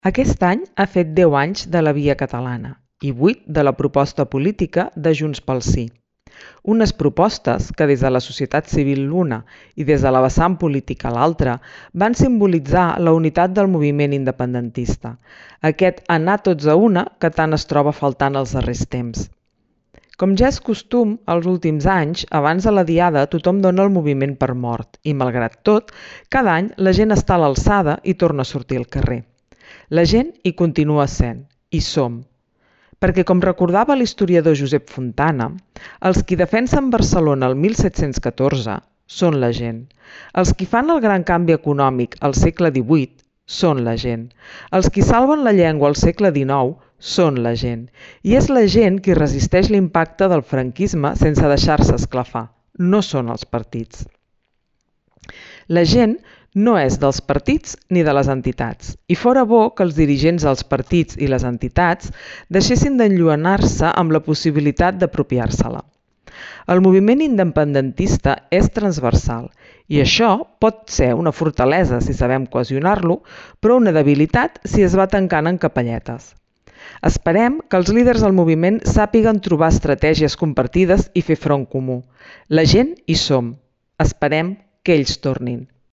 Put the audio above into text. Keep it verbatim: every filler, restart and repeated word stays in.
Aquest any ha fet deu anys de la Via Catalana i vuit de la proposta política de Junts pel Sí. Unes propostes que des de la societat civil l'una i des de la vessant política l'altra van simbolitzar la unitat del moviment independentista, aquest anar tots a una que tant es troba faltant als darrers temps. Com ja és costum, als últims anys, abans de la Diada tothom dona el moviment per mort i, malgrat tot, cada any la gent està a l'alçada i torna a sortir al carrer. La gent hi continua sent, hi som. Perquè, com recordava l'historiador Josep Fontana, els qui defensen Barcelona el mil set-cents catorze són la gent. Els qui fan el gran canvi econòmic al segle divuit són la gent. Els qui salven la llengua al segle dinou són la gent. I és la gent qui resisteix l'impacte del franquisme sense deixar-se esclafar. No són els partits. La gent no és dels partits ni de les entitats, i fora bo que els dirigents dels partits i les entitats deixessin d'enlluernar-se amb la possibilitat d'apropiar-se-la. El moviment independentista és transversal, i això pot ser una fortalesa si sabem cohesionar-lo, però una debilitat si es va tancant en capelletes. Esperem que els líders del moviment sàpiguen trobar estratègies compartides i fer front comú. La gent hi som. Esperem que ells tornin.